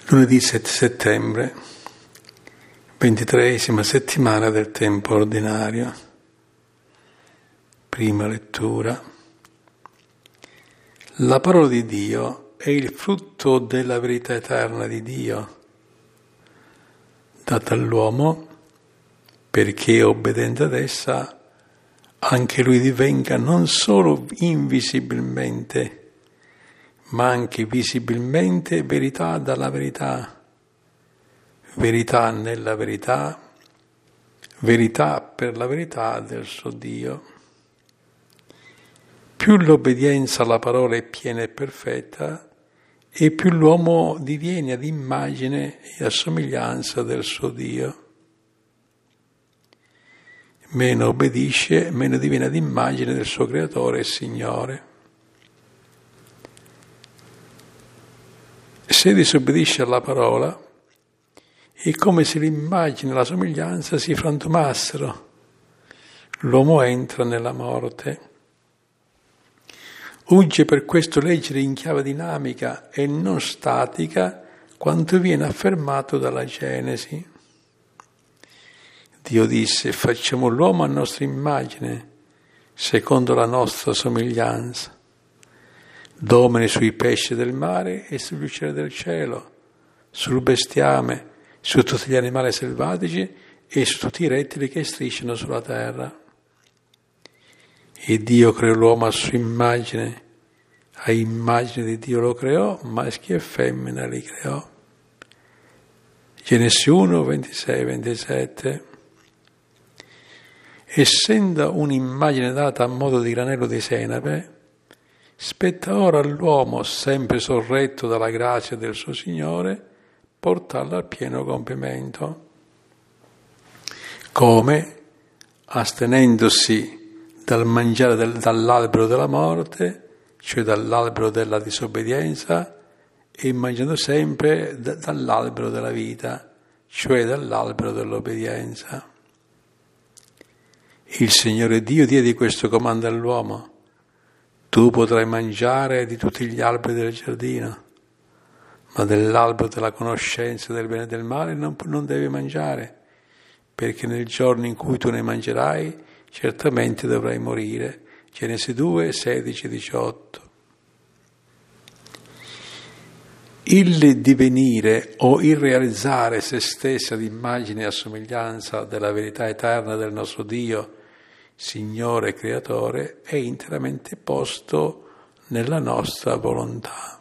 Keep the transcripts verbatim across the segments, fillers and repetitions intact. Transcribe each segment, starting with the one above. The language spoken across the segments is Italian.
Lunedì sette settembre, ventitreesima settimana del tempo ordinario. Prima lettura. La parola di Dio è il frutto della verità eterna di Dio, data all'uomo perché, obbedendo ad essa, anche lui divenga non solo invisibilmente, ma anche visibilmente verità dalla verità, verità nella verità, verità per la verità del suo Dio. Più l'obbedienza alla parola è piena e perfetta, e più l'uomo diviene ad immagine e a somiglianza del suo Dio. Meno obbedisce, meno diviene ad immagine del suo Creatore e Signore. Se disobbedisce alla parola, è come se l'immagine e la somiglianza si frantumassero. L'uomo entra nella morte. Urge per questo leggere in chiave dinamica e non statica quanto viene affermato dalla Genesi. Dio disse: facciamo l'uomo a nostra immagine, secondo la nostra somiglianza. Domini sui pesci del mare e sugli uccelli del cielo, sul bestiame, su tutti gli animali selvatici e su tutti i rettili che strisciano sulla terra. E Dio creò l'uomo a sua immagine, a immagine di Dio lo creò, maschio e femmina li creò. Genesi uno, ventisei ventisette. Essendo un'immagine data a modo di granello di senape, spetta ora all'uomo, sempre sorretto dalla grazia del suo Signore, portarla al pieno compimento. Come, astenendosi dal mangiare del, dall'albero della morte, cioè dall'albero della disobbedienza, e mangiando sempre d- dall'albero della vita, cioè dall'albero dell'obbedienza. Il Signore Dio diede questo comando all'uomo: tu potrai mangiare di tutti gli alberi del giardino, ma dell'albero della conoscenza del bene e del male non, non devi mangiare, perché nel giorno in cui tu ne mangerai, certamente dovrai morire. Genesi due, sedici diciotto. Il divenire o il realizzare se stessa ad immagine e a somiglianza della verità eterna del nostro Dio, Signore e Creatore, è interamente posto nella nostra volontà.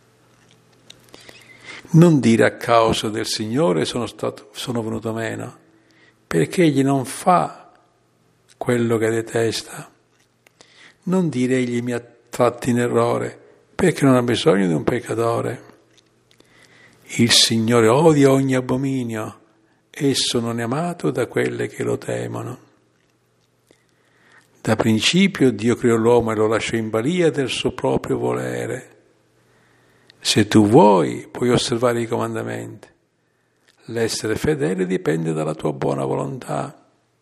Non dire a causa del Signore sono, stato, sono venuto meno, perché Egli non fa quello che detesta. Non dire Egli mi ha tratto in errore, perché non ha bisogno di un peccatore. Il Signore odia ogni abominio, esso non è amato da quelle che lo temono. Da principio Dio creò l'uomo e lo lasciò in balia del suo proprio volere. Se tu vuoi, puoi osservare i comandamenti. L'essere fedele dipende dalla tua buona volontà.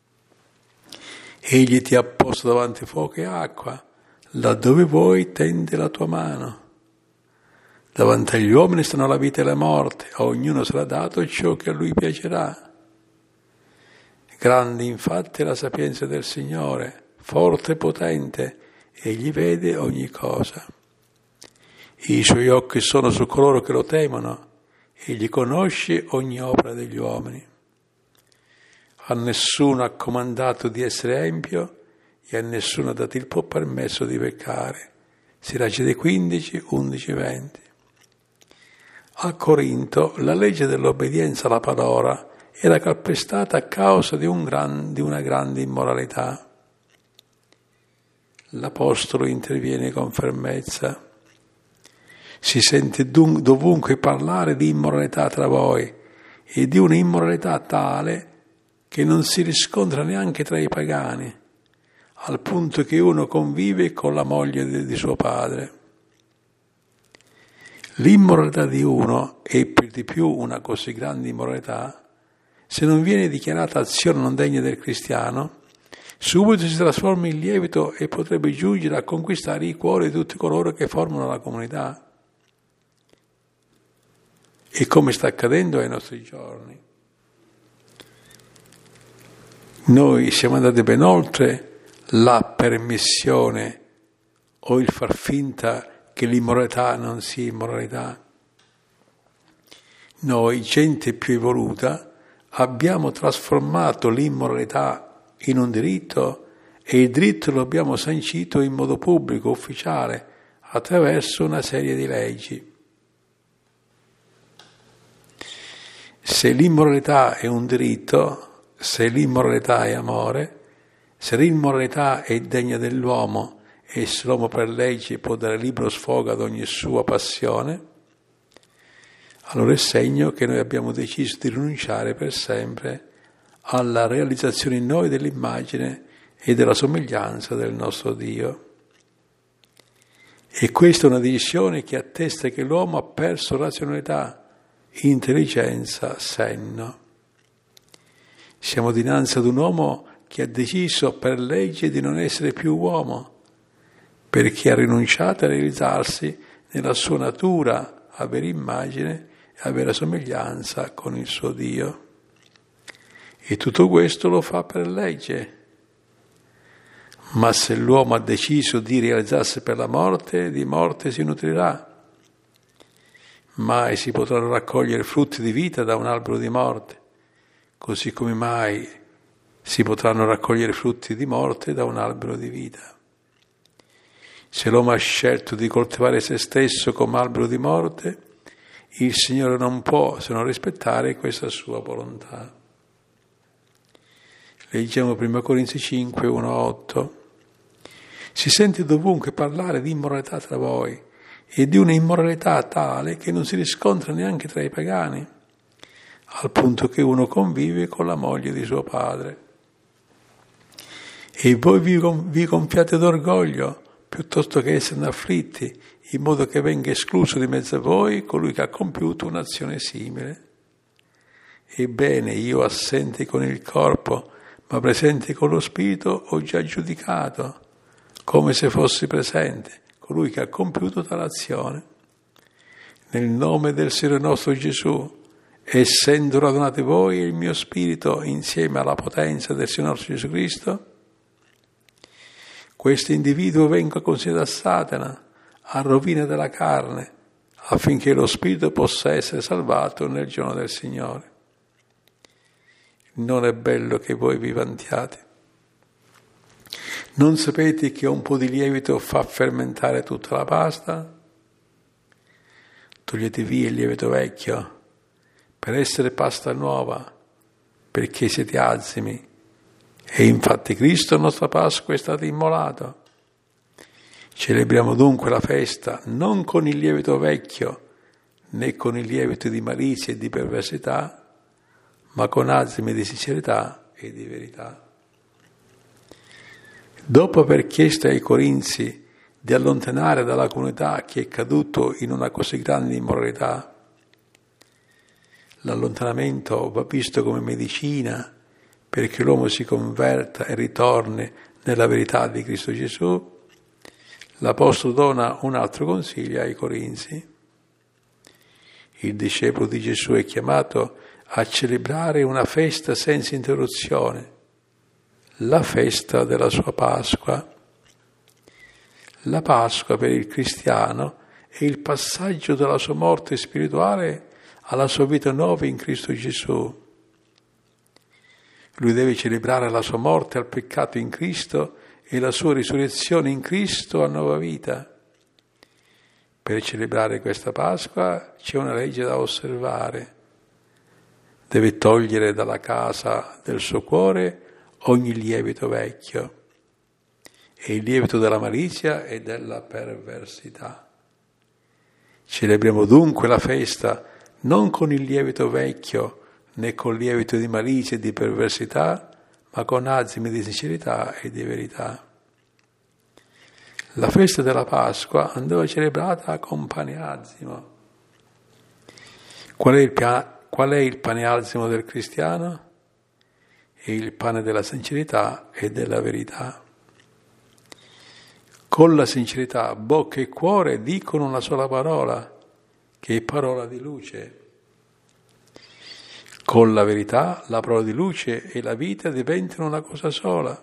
Egli ti ha posto davanti fuoco e acqua, laddove vuoi tende la tua mano. Davanti agli uomini stanno la vita e la morte, a ognuno sarà dato ciò che a lui piacerà. Grande infatti è la sapienza del Signore, forte e potente, egli vede ogni cosa. I suoi occhi sono su coloro che lo temono, egli conosce ogni opera degli uomini. A nessuno ha comandato di essere empio e a nessuno ha dato il permesso di peccare. Siracide quindici, undici, venti. A Corinto la legge dell'obbedienza alla parola era calpestata a causa di, un gran, di una grande immoralità. L'Apostolo interviene con fermezza. Si sente dun- dovunque parlare di immoralità tra voi e di una immoralità tale che non si riscontra neanche tra i pagani, al punto che uno convive con la moglie di, di suo padre. L'immoralità di uno, e per di più una così grande immoralità, se non viene dichiarata azione non degna del cristiano, subito si trasforma in lievito e potrebbe giungere a conquistare i cuori di tutti coloro che formano la comunità. e come sta accadendo ai nostri giorni. Noi siamo andati ben oltre la permissione o il far finta che l'immoralità non sia immoralità. Noi, gente più evoluta, abbiamo trasformato l'immoralità in un diritto e il diritto lo abbiamo sancito in modo pubblico, ufficiale, attraverso una serie di leggi. Se l'immoralità è un diritto, se l'immoralità è amore, se l'immoralità è degna dell'uomo e se l'uomo per legge può dare libero sfogo ad ogni sua passione, allora è segno che noi abbiamo deciso di rinunciare per sempre alla realizzazione in noi dell'immagine e della somiglianza del nostro Dio. E questa è una decisione che attesta che l'uomo ha perso razionalità, intelligenza, senno. Siamo dinanzi ad un uomo che ha deciso per legge di non essere più uomo, perché ha rinunciato a realizzarsi nella sua natura, avere immagine e avere somiglianza con il suo Dio. E tutto questo lo fa per legge. Ma se l'uomo ha deciso di realizzarsi per la morte, di morte si nutrirà. Mai si potranno raccogliere frutti di vita da un albero di morte, così come mai si potranno raccogliere frutti di morte da un albero di vita. Se l'uomo ha scelto di coltivare se stesso come albero di morte, il Signore non può se non rispettare questa sua volontà. Leggiamo prima Corinzi cinque, uno a otto. Si sente dovunque parlare di immoralità tra voi e di una immoralità tale che non si riscontra neanche tra i pagani, al punto che uno convive con la moglie di suo padre. E voi vi, vi gonfiate d'orgoglio piuttosto che esserne afflitti, in modo che venga escluso di mezzo a voi colui che ha compiuto un'azione simile. Ebbene, io assente con il corpo, ma presente con lo spirito, ho già giudicato, come se fossi presente, colui che ha compiuto tale azione. Nel nome del Signore nostro Gesù, essendo radunati voi e il mio spirito insieme alla potenza del Signore nostro Gesù Cristo, questo individuo venga considerato da Satana, a rovina della carne, affinché lo spirito possa essere salvato nel giorno del Signore. Non è bello che voi vi vantiate. Non sapete che un po' di lievito fa fermentare tutta la pasta? Togliete via il lievito vecchio per essere pasta nuova, perché siete azimi. E infatti Cristo, nostra Pasqua, è stato immolato. Celebriamo dunque la festa non con il lievito vecchio, né con il lievito di malizia e di perversità, ma con azimi di sincerità e di verità. Dopo aver chiesto ai Corinzi di allontanare dalla comunità chi è caduto in una così grande immoralità, l'allontanamento va visto come medicina perché l'uomo si converta e ritorni nella verità di Cristo Gesù, l'Apostolo dona un altro consiglio ai Corinzi. Il discepolo di Gesù è chiamato a celebrare una festa senza interruzione, la festa della sua Pasqua. La Pasqua per il cristiano è il passaggio dalla sua morte spirituale alla sua vita nuova in Cristo Gesù. Lui deve celebrare la sua morte al peccato in Cristo e la sua risurrezione in Cristo a nuova vita. Per celebrare questa Pasqua c'è una legge da osservare. Deve togliere dalla casa del suo cuore ogni lievito vecchio e il lievito della malizia e della perversità. Celebriamo dunque la festa non con il lievito vecchio né con lievito di malizia e di perversità, ma con azimi di sincerità e di verità. La festa della Pasqua andava celebrata con paneazimo. Qual è il, pia- qual è il paneazimo del cristiano? È il pane della sincerità e della verità. Con la sincerità, bocca e cuore dicono una sola parola, che è parola di luce, Con la verità, la parola di luce e la vita diventano una cosa sola.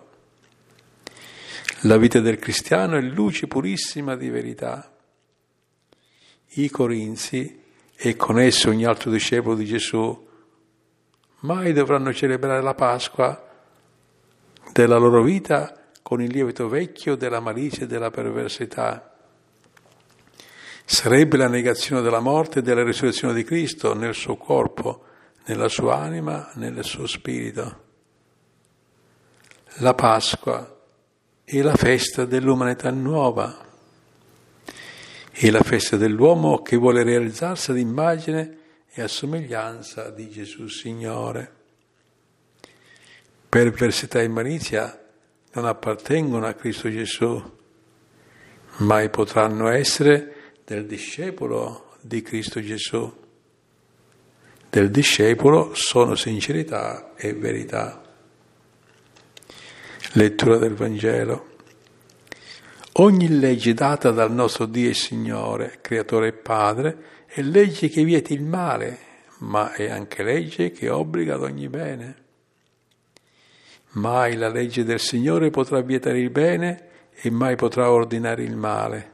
La vita del cristiano è luce purissima di verità. I Corinzi, e con esso ogni altro discepolo di Gesù, mai dovranno celebrare la Pasqua della loro vita con il lievito vecchio della malizia e della perversità. Sarebbe la negazione della morte e della risurrezione di Cristo nel suo corpo, nella sua anima, nel suo spirito. La Pasqua è la festa dell'umanità nuova, è la festa dell'uomo che vuole realizzarsi ad immagine e a somiglianza di Gesù Signore. Perversità e malizia non appartengono a Cristo Gesù, mai potranno essere del discepolo di Cristo Gesù. Del discepolo sono sincerità e verità. Lettura del Vangelo. Ogni legge data dal nostro Dio e Signore, Creatore e Padre, è legge che vieta il male, ma è anche legge che obbliga ad ogni bene. Mai la legge del Signore potrà vietare il bene e mai potrà ordinare il male.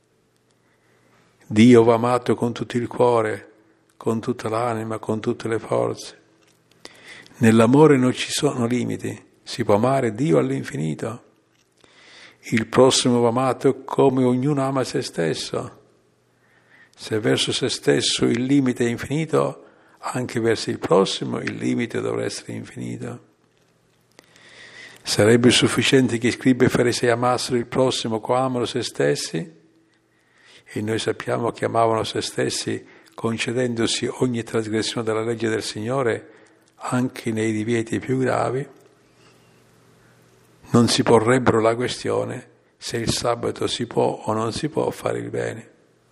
Dio va amato con tutto il cuore, con tutta l'anima, con tutte le forze. Nell'amore non ci sono limiti, si può amare Dio all'infinito. Il prossimo va amato come ognuno ama se stesso. Se verso se stesso il limite è infinito, anche verso il prossimo il limite dovrà essere infinito. Sarebbe sufficiente che i scribi e farisei amassero il prossimo come amano se stessi? E noi sappiamo che amavano se stessi concedendosi ogni trasgressione della legge del Signore, anche nei divieti più gravi. Non si porrebbero la questione se il sabato si può o non si può fare il bene.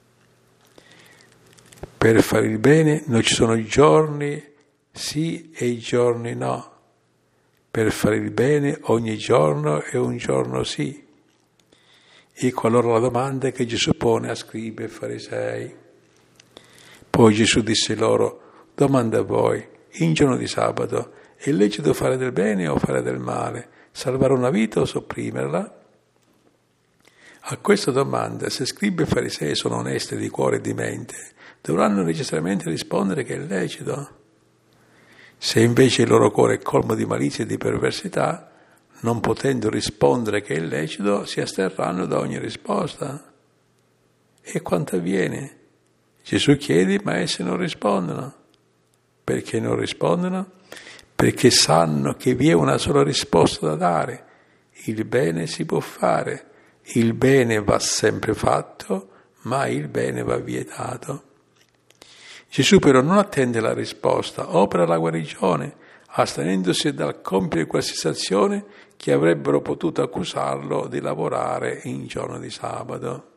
Per fare il bene non ci sono giorni sì e giorni no. Per fare il bene ogni giorno è un giorno sì. Ecco allora la domanda che Gesù pone a scribi e farisei. Poi Gesù disse loro, domanda a voi, in giorno di sabato è lecito fare del bene o fare del male? Salvare una vita o sopprimerla? A questa domanda, se scribi e farisei sono onesti di cuore e di mente, dovranno necessariamente rispondere che è lecito. Se invece il loro cuore è colmo di malizia e di perversità, non potendo rispondere che è lecito, si asterranno da ogni risposta. E quanto avviene? Gesù chiede, ma essi non rispondono. Perché non rispondono? Perché sanno che vi è una sola risposta da dare. Il bene si può fare, il bene va sempre fatto, ma il bene va vietato. Gesù però non attende la risposta, opera la guarigione, astenendosi dal compiere qualsiasi azione che avrebbero potuto accusarlo di lavorare in giorno di sabato.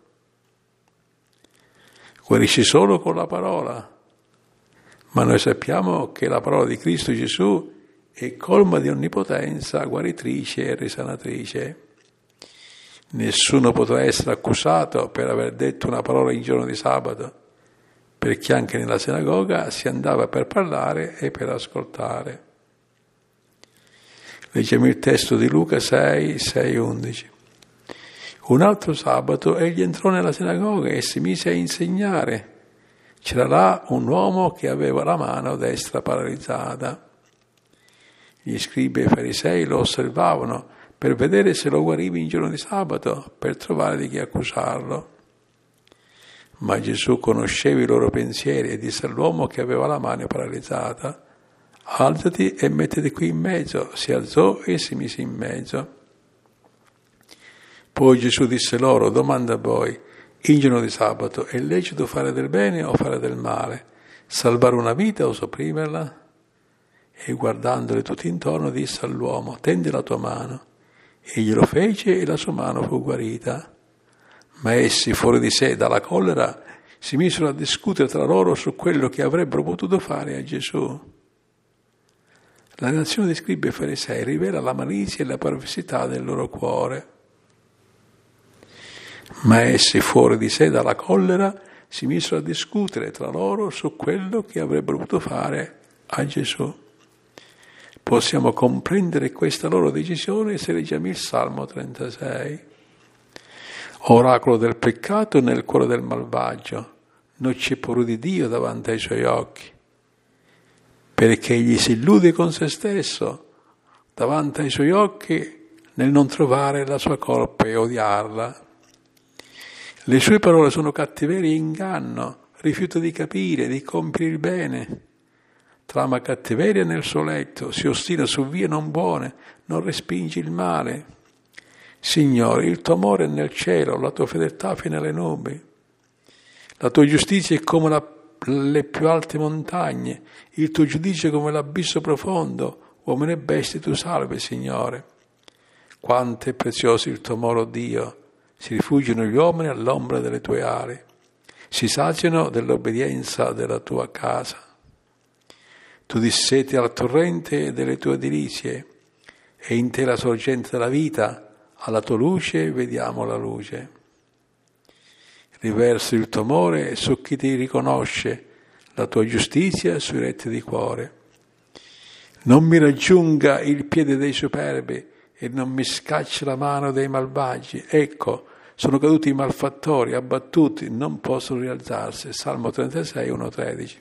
Guarisce solo con la parola, ma noi sappiamo che la parola di Cristo Gesù è colma di onnipotenza, guaritrice e risanatrice. Nessuno potrà essere accusato per aver detto una parola in giorno di sabato, perché anche nella sinagoga si andava per parlare e per ascoltare. Leggiamo il testo di Luca sei, sei, undici. Un altro sabato egli entrò nella sinagoga e si mise a insegnare. C'era là un uomo che aveva la mano destra paralizzata. Gli scribi e i farisei lo osservavano per vedere se lo guariva in giorno di sabato, per trovare di chi accusarlo. Ma Gesù conosceva i loro pensieri e disse all'uomo che aveva la mano paralizzata, alzati e mettiti qui in mezzo. Si alzò e si mise in mezzo. Poi Gesù disse loro, domanda a voi, in giorno di sabato è lecito fare del bene o fare del male? Salvare una vita o sopprimerla? E guardandoli tutti intorno disse all'uomo, tendi la tua mano. Egli lo fece e la sua mano fu guarita. Ma essi, fuori di sé dalla collera, si misero a discutere tra loro su quello che avrebbero potuto fare a Gesù. La reazione dei scribi e farisei rivela la malizia e la perversità del loro cuore. Ma essi, fuori di sé dalla collera, si misero a discutere tra loro su quello che avrebbero potuto fare a Gesù. Possiamo comprendere questa loro decisione se leggiamo il Salmo trentasei. Oracolo del peccato nel cuore del malvagio, non c'è paura di Dio davanti ai suoi occhi, perché egli si illude con se stesso davanti ai suoi occhi nel non trovare la sua colpa e odiarla. Le sue parole sono cattiveria e inganno, rifiuta di capire, di compiere il bene. Trama cattiveria nel suo letto, si ostina su vie non buone, non respinge il male. Signore, il tuo amore è nel cielo, la tua fedeltà fino alle nubi. La tua giustizia è come la, le più alte montagne, il tuo giudizio è come l'abisso profondo. Uomini e bestie tu salve, Signore. Quanto è prezioso il tuo amore, oh Dio. Si rifugiano gli uomini all'ombra delle tue ali. Si saziano dell'obbedienza della tua casa. Tu disseti al torrente delle tue delizie e in te la sorgente della vita. Alla tua luce vediamo la luce. Riverso il tuo amore su chi ti riconosce, la tua giustizia sui retti di cuore. Non mi raggiunga il piede dei superbi e non mi scacci la mano dei malvagi. Ecco, sono caduti i malfattori, abbattuti, non possono rialzarsi. Salmo trentasei, uno tredici.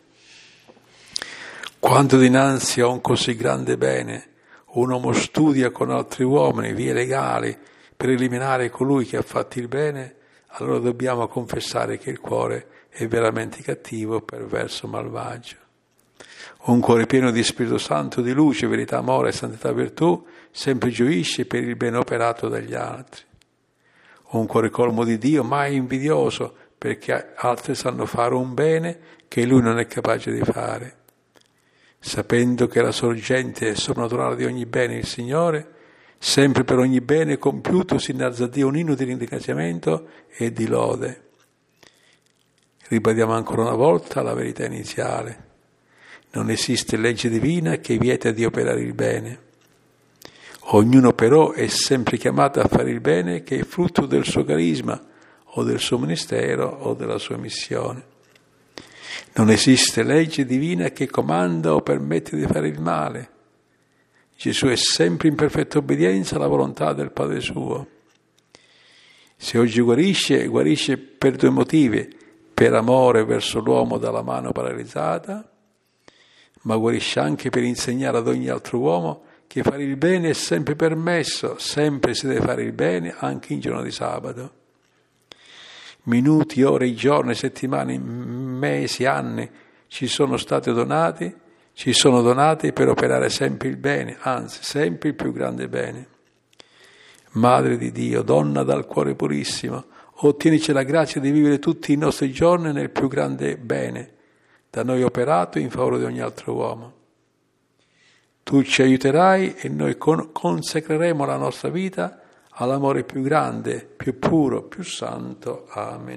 Quando dinanzi a un così grande bene un uomo studia con altri uomini vie legali per eliminare colui che ha fatto il bene, allora dobbiamo confessare che il cuore è veramente cattivo, perverso, malvagio. Un cuore pieno di Spirito Santo, di luce, verità, amore, santità, virtù, sempre gioisce per il bene operato dagli altri. Un cuore colmo di Dio, mai invidioso, perché altri sanno fare un bene che lui non è capace di fare. Sapendo che la sorgente soprannaturale di ogni bene è il Signore, sempre per ogni bene compiuto si innalza a Dio un inno di ringraziamento e di lode. Ribadiamo ancora una volta la verità iniziale. Non esiste legge divina che vieta di operare il bene. Ognuno però è sempre chiamato a fare il bene che è frutto del suo carisma o del suo ministero o della sua missione. Non esiste legge divina che comanda o permette di fare il male. Gesù è sempre in perfetta obbedienza alla volontà del Padre suo. Se oggi guarisce, guarisce per due motivi: per amore verso l'uomo dalla mano paralizzata, ma guarisce anche per insegnare ad ogni altro uomo che fare il bene è sempre permesso, sempre si deve fare il bene, anche in giorno di sabato. Minuti, ore, giorni, settimane, mesi, anni ci sono stati donati, ci sono donati per operare sempre il bene, anzi, sempre il più grande bene. Madre di Dio, donna dal cuore purissimo, ottienici la grazia di vivere tutti i nostri giorni nel più grande bene, da noi operato in favore di ogni altro uomo. Tu ci aiuterai e noi con- consacreremo la nostra vita all'amore più grande, più puro, più santo. Amen.